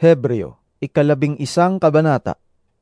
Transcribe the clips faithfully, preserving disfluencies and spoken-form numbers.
Hebreo, ikalabing isang kabanata.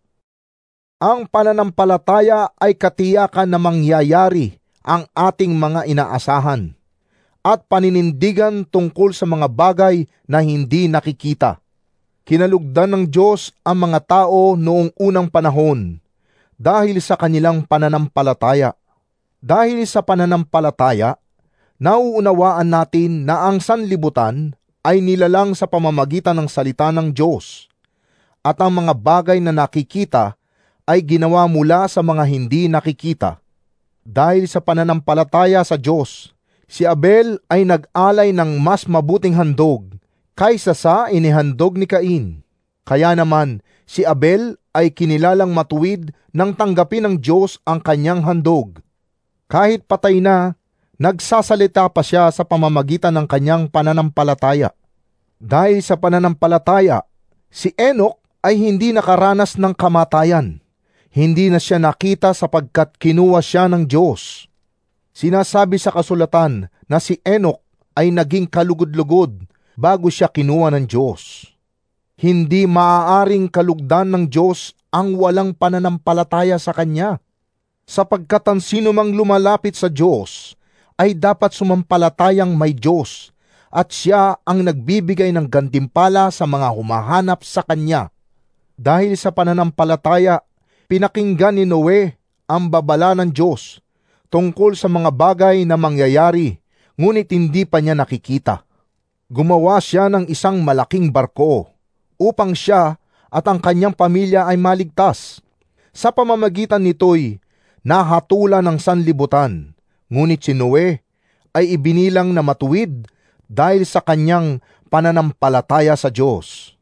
Ang pananampalataya ay katiyakan na mangyayari ang ating mga inaasahan at paninindigan tungkol sa mga bagay na hindi nakikita. Kinalugdan ng Diyos ang mga tao noong unang panahon dahil sa kanilang pananampalataya. Dahil sa pananampalataya, nauunawaan natin na ang sanlibutan ay nilalang sa pamamagitan ng salita ng Diyos at ang mga bagay na nakikita ay ginawa mula sa mga hindi nakikita. Dahil sa pananampalataya sa Diyos, si Abel ay nag-alay ng mas mabuting handog kaysa sa inihandog ni Cain. Kaya naman, si Abel ay kinilalang matuwid nang tanggapin ng Diyos ang kanyang handog. Kahit patay na, nagsasalita pa siya sa pamamagitan ng kanyang pananampalataya. Dahil sa pananampalataya, si Enoch ay hindi nakaranas ng kamatayan. Hindi na siya nakita sapagkat kinuha siya ng Diyos. Sinasabi sa kasulatan na si Enoch ay naging kalugod-lugod bago siya kinuha ng Diyos. Hindi maaaring kalugdan ng Diyos ang walang pananampalataya sa Kanya, sapagkat ang sino mang lumalapit sa Diyos ay dapat sumampalatayang may Diyos at siya ang nagbibigay ng gantimpala sa mga humahanap sa Kanya. Dahil sa pananampalataya, pinakinggan ni Noe ang babala ng Diyos tungkol sa mga bagay na mangyayari, ngunit hindi pa niya nakikita. Gumawa siya ng isang malaking barko upang siya at ang kanyang pamilya ay maligtas. Sa pamamagitan nito'y nahatulan ng sanlibutan, ngunit si Noe ay ibinilang na matuwid dahil sa kanyang pananampalataya sa Diyos.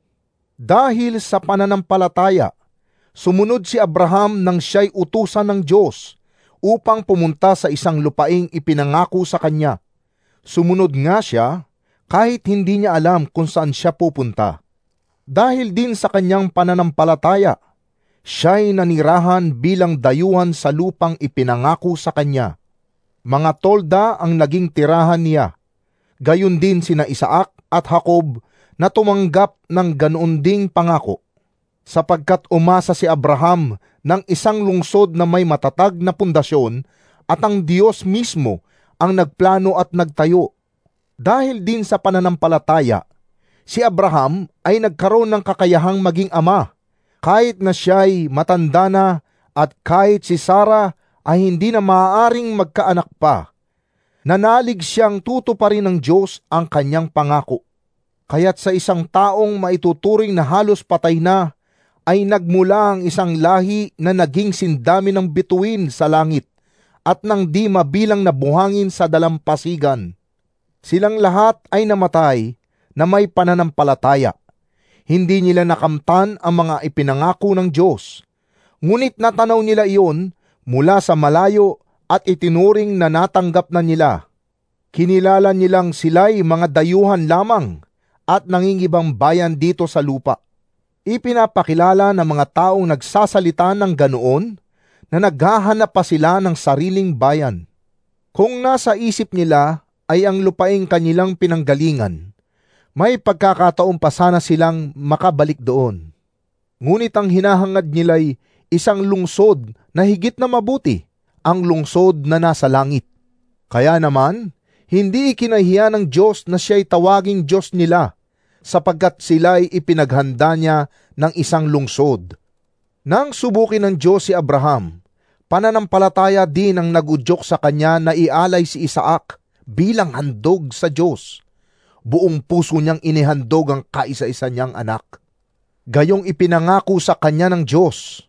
Dahil sa pananampalataya, sumunod si Abraham nang siya'y utusan ng Diyos upang pumunta sa isang lupaing ipinangako sa kanya. Sumunod nga siya kahit hindi niya alam kung saan siya pupunta. Dahil din sa kanyang pananampalataya, siya'y nanirahan bilang dayuhan sa lupang ipinangako sa kanya. Mga tolda ang naging tirahan niya. Gayon din sina Isaac at Jacob na tumanggap ng ganoon ding pangako. Sapagkat umasa si Abraham ng isang lungsod na may matatag na pundasyon at ang Diyos mismo ang nagplano at nagtayo. Dahil din sa pananampalataya, si Abraham ay nagkaroon ng kakayahang maging ama, kahit na siya'y matanda na at kahit si Sarah ay hindi na maaaring magkaanak pa. Nanalig siyang tutuparin ng Diyos ang kanyang pangako. Kaya't sa isang taong maituturing na halos patay na, ay nagmula ang isang lahi na naging sindami ng bituin sa langit at nang di mabilang na buhangin sa dalampasigan. Silang lahat ay namatay na may pananampalataya. Hindi nila nakamtan ang mga ipinangako ng Diyos, ngunit natanaw nila iyon mula sa malayo at itinuring na natanggap na nila. Kinilala nilang sila'y mga dayuhan lamang at nangingibang bayan dito sa lupa. Ipinapakilala ng mga taong nagsasalita ng ganoon na naghahanap pa sila ng sariling bayan. Kung nasa isip nila ay ang lupaing kanilang pinanggalingan, may pagkakataon pa sana silang makabalik doon. Ngunit ang hinahangad nila'y isang lungsod na higit na mabuti, ang lungsod na nasa langit. Kaya naman, hindi ikinahiya ng Diyos na siya'y tawaging Diyos nila, sapagkat sila'y ipinaghanda niya ng isang lungsod. Nang subukin ng Diyos si Abraham, pananampalataya din ang nagudyok sa kanya na ialay si Isaac bilang handog sa Diyos. Buong puso niyang inihandog ang kaisa-isa niyang anak. Gayong ipinangako sa kanya ng Diyos,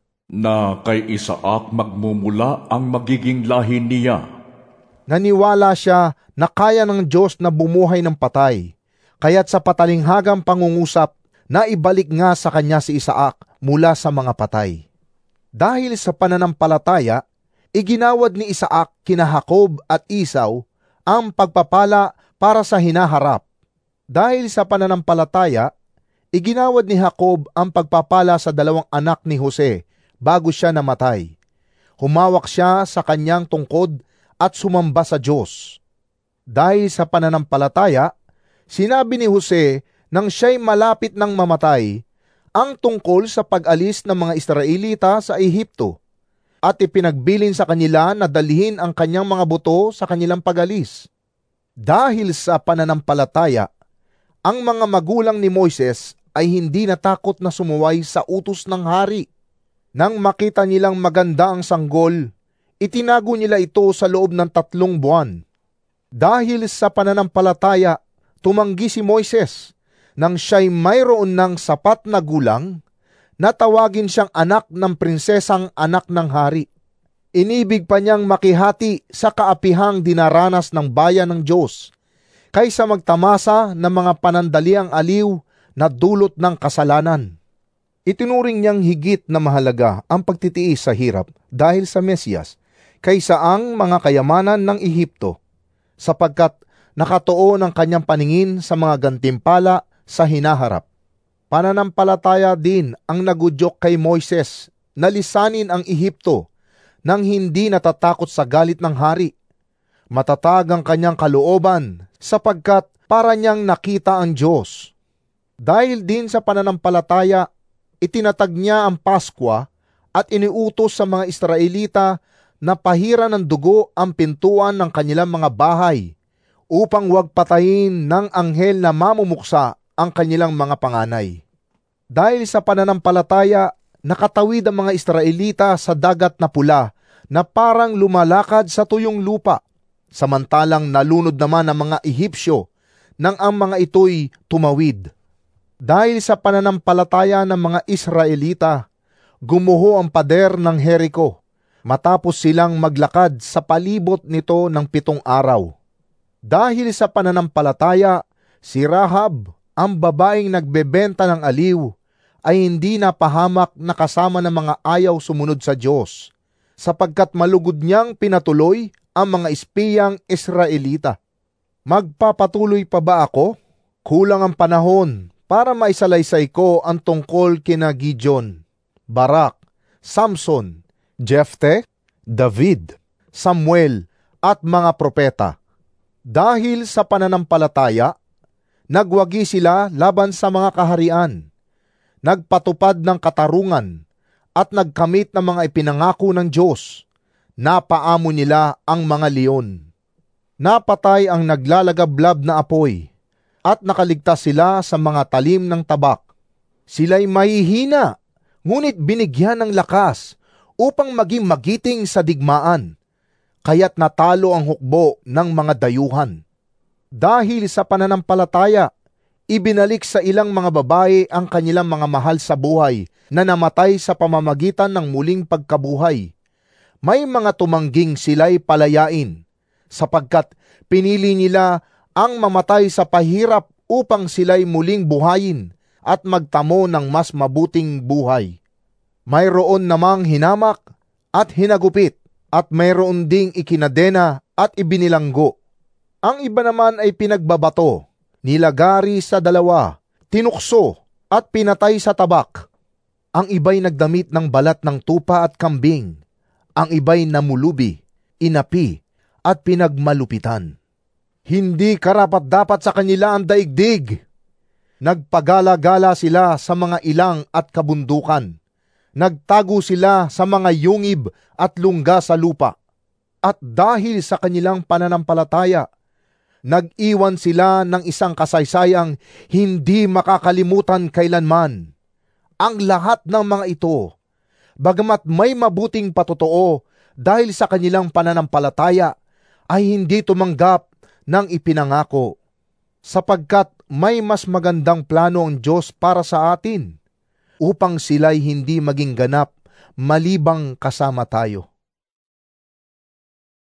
na kay Isaac magmumula ang magiging lahi niya. Naniwala siya na kaya ng Diyos na bumuhay ng patay, kaya't sa patalinghagang pangungusap, na ibalik nga sa kanya si Isaac mula sa mga patay. Dahil sa pananampalataya, iginawad ni Isaac kina Jacob at Esau ang pagpapala para sa hinaharap. Dahil sa pananampalataya, iginawad ni Jacob ang pagpapala sa dalawang anak ni Jose bago siya namatay. Humawak siya sa kanyang tungkod at sumamba sa Diyos. Dahil sa pananampalataya, sinabi ni Jose nang siya'y malapit ng mamatay, ang tungkol sa pag-alis ng mga Israelita sa Ehipto, at ipinagbilin sa kanila na dalhin ang kanyang mga buto sa kanilang pag-alis. Dahil sa pananampalataya, ang mga magulang ni Moises ay hindi natakot na sumuway sa utos ng hari. Nang makita nilang maganda ang sanggol, itinago nila ito sa loob ng tatlong buwan. Dahil sa pananampalataya, tumanggi si Moises nang siya'y mayroon ng sapat na gulang, na tawagin siyang anak ng prinsesang anak ng hari. Inibig pa niyang makihati sa kaapihang dinaranas ng bayan ng Diyos, kaysa magtamasa ng mga panandaliang aliw na dulot ng kasalanan. Itinuring niyang higit na mahalaga ang pagtitiis sa hirap dahil sa Mesiyas, kaysa ang mga kayamanan ng Ehipto, sapagkat nakatuon ang kanyang paningin sa mga gantimpala sa hinaharap. Pananampalataya din ang nagudyok kay Moises na lisanin ang Ehipto nang hindi natatakot sa galit ng hari. Matatag ang kanyang kalooban sapagkat para niyang nakita ang Diyos. Dahil din sa pananampalataya, itinatag niya ang Paskwa at iniutos sa mga Israelita na pahiran ng dugo ang pintuan ng kanilang mga bahay upang huwag patayin ng anghel na mamumuksa ang kanilang mga panganay. Dahil sa pananampalataya, nakatawid ang mga Israelita sa dagat na pula na parang lumalakad sa tuyong lupa, samantalang nalunod naman ang mga Ehipsyo nang ang mga ito'y tumawid. Dahil sa pananampalataya ng mga Israelita, gumuho ang pader ng Jericho matapos silang maglakad sa palibot nito ng pitong araw. Dahil sa pananampalataya, si Rahab, ang babaeng nagbebenta ng aliw, ay hindi napahamak na kasama ng mga ayaw sumunod sa Diyos, sapagkat malugod niyang pinatuloy ang mga espiyang Israelita. Magpapatuloy pa ba ako? Kulang ang panahon para maisalaysay ko ang tungkol kina Gideon, Barak, Samson, Jefte, David, Samuel, at mga propeta. Dahil sa pananampalataya, nagwagi sila laban sa mga kaharian, nagpatupad ng katarungan, at nagkamit ng mga ipinangako ng Diyos. Napaamo nila ang mga leon. Napatay ang naglalagablab na apoy, at nakaligtas sila sa mga talim ng tabak. Sila'y mahihina, ngunit binigyan ng lakas upang maging magiting sa digmaan, kaya't natalo ang hukbo ng mga dayuhan. Dahil sa pananampalataya, ibinalik sa ilang mga babae ang kanilang mga mahal sa buhay na namatay sa pamamagitan ng muling pagkabuhay. May mga tumangging sila'y palayain, sapagkat pinili nila ang mamatay sa pahirap upang sila'y muling buhayin at magtamo ng mas mabuting buhay. Mayroon namang hinamak at hinagupit, at mayroon ding ikinadena at ibinilanggo. Ang iba naman ay pinagbabato, nilagari sa dalawa, tinukso at pinatay sa tabak. Ang iba'y nagdamit ng balat ng tupa at kambing. Ang iba'y namulubi, inapi, at pinagmalupitan. Hindi karapat-dapat sa kanila ang daigdig. Nagpagala-gala sila sa mga ilang at kabundukan. Nagtago sila sa mga yungib at lungga sa lupa. At dahil sa kanilang pananampalataya, nag-iwan sila ng isang kasaysayang hindi makakalimutan kailanman. Ang lahat ng mga ito, bagamat may mabuting patotoo dahil sa kanilang pananampalataya, ay hindi tumanggap ng ipinangako, sapagkat may mas magandang plano ang Diyos para sa atin, upang sila'y hindi maging ganap malibang kasama tayo.